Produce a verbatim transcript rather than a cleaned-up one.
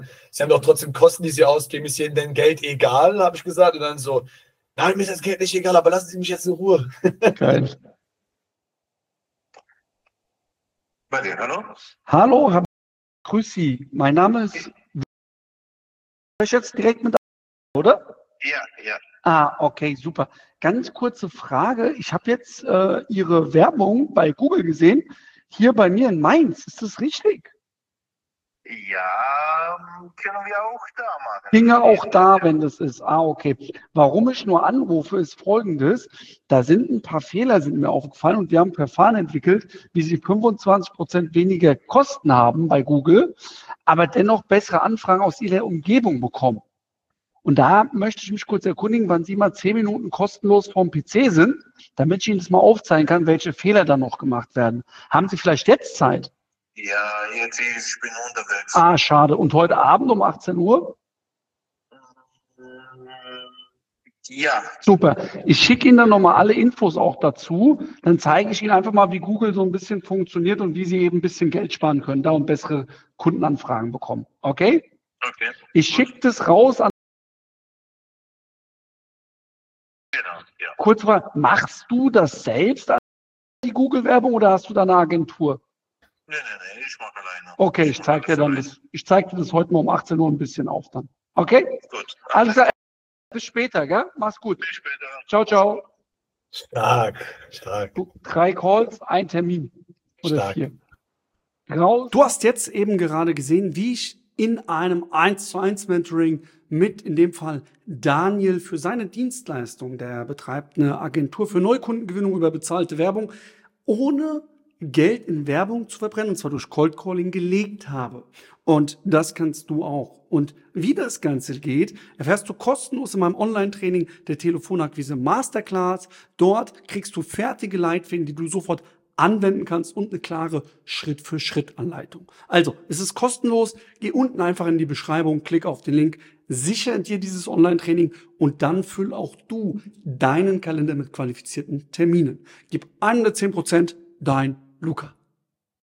Sie haben doch trotzdem Kosten, die Sie ausgeben. Ist Ihnen denn Geld egal, habe ich gesagt. Und dann so, nein, mir ist das Geld nicht egal, aber lassen Sie mich jetzt in Ruhe. Geil. Bei dir, hallo? Hallo, Herr Grüß Sie. Mein Name ist. Ich jetzt direkt mit, oder? Ja, ja. Ah, okay, super. Ganz kurze Frage. Ich habe jetzt äh, Ihre Werbung bei Google gesehen. Hier bei mir in Mainz. Ist das richtig? Ja, können wir auch da machen. Ginge auch da, wenn das ist. Ah, okay. Warum ich nur anrufe, ist Folgendes. Da sind ein paar Fehler, sind mir aufgefallen und wir haben ein Verfahren entwickelt, wie Sie fünfundzwanzig Prozent weniger Kosten haben bei Google, aber dennoch bessere Anfragen aus Ihrer Umgebung bekommen. Und da möchte ich mich kurz erkundigen, wann Sie mal zehn Minuten kostenlos vom P C sind, damit ich Ihnen das mal aufzeigen kann, welche Fehler da noch gemacht werden. Haben Sie vielleicht jetzt Zeit? Ja, jetzt ich bin unterwegs. Ah, schade. Und heute Abend um achtzehn Uhr? Ja. Super. Ich schicke Ihnen dann nochmal alle Infos auch dazu. Dann zeige ich Ihnen einfach mal, wie Google so ein bisschen funktioniert und wie Sie eben ein bisschen Geld sparen können da und bessere Kundenanfragen bekommen. Okay? Okay. Ich schicke das raus an. Genau, ja. Kurz mal, machst du das selbst, die Google-Werbung, oder hast du da eine Agentur? Nee, nee, nee, ich mache alleine. Okay, ich zeige dir dann das. Ich zeige dir das heute mal um achtzehn Uhr ein bisschen auf dann. Okay? Gut. Alles klar. Bis später, gell? Mach's gut. Bis später. Ciao, ciao. Stark, stark. Drei Calls, ein Termin. Oder Stark. vier. Raus. Du hast jetzt eben gerade gesehen, wie ich in einem eins zu eins Mentoring mit, in dem Fall Daniel, für seine Dienstleistung, der betreibt eine Agentur für Neukundengewinnung über bezahlte Werbung, ohne Geld in Werbung zu verbrennen, und zwar durch Cold Calling, gelegt habe. Und das kannst du auch. Und wie das Ganze geht, erfährst du kostenlos in meinem Online-Training der Telefonakquise Masterclass. Dort kriegst du fertige Leitfäden, die du sofort anwenden kannst und eine klare Schritt-für-Schritt-Anleitung. Also, es ist kostenlos. Geh unten einfach in die Beschreibung, klick auf den Link, sichere dir dieses Online-Training und dann füll auch du deinen Kalender mit qualifizierten Terminen. Gib hundertzehn Prozent, dein Luca.